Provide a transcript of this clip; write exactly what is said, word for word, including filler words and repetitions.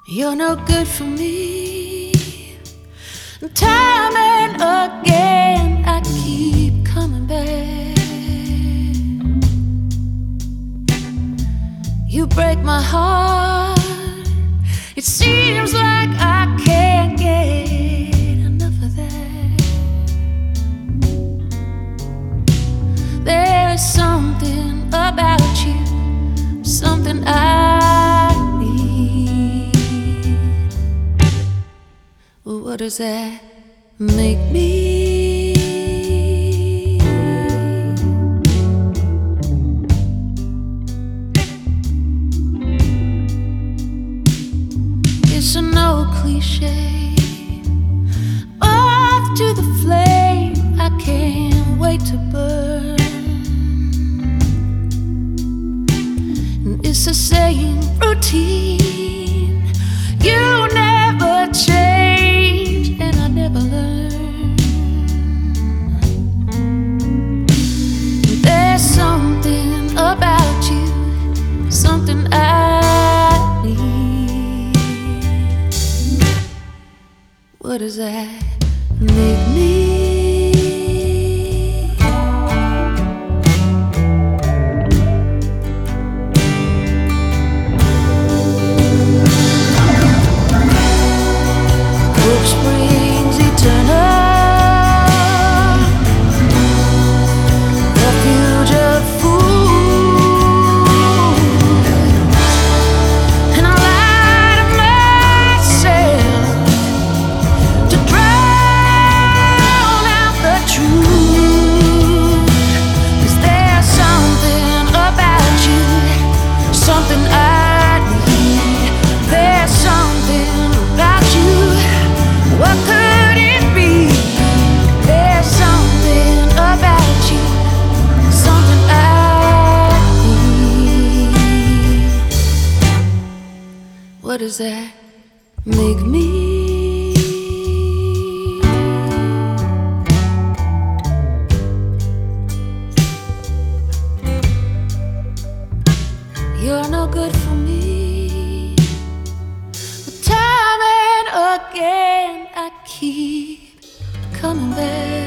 You're no good for me. Time and again I keep coming back. You break my heart. It seems like I can't get enough of that. There is something about you, something I need. Well, what does that make me? It's an old cliche. Off to the flame, I can't wait to burn. And it's the same routine. You never change, and I never learn. There's something about you, something I need. What does that make me? Hope springs eternal, refuge of fools, and I lie to myself to drown out the truth. 'Cause there's something about you, something I need. There's something about you. What could it be? There's something about you, something I need. What does that make me? You're no good for me. But time and again I keep coming back.